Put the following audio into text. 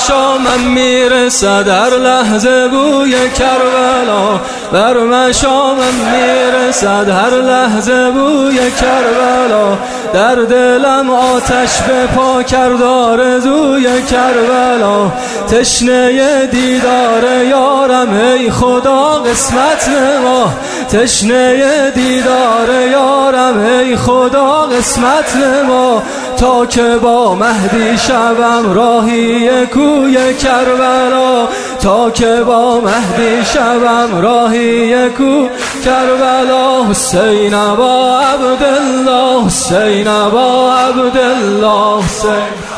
مشامم میرسد هر لحظه بوی کربلا، بر مشامم میرسد هر لحظه بوی کربلا. در دلم آتش به پا کرد آرزوی کربلا. تشنه دیدار یارم ای خدا قسمت نما، تشنه دیدار یارم ای خدا قسمت نما. تا که با مهدی شوم راهی کوی کربلا، تا که با مهدی شوم راهی کوی کربلا. حسین ابا عبدالله، حسین ابا عبدالله، حسین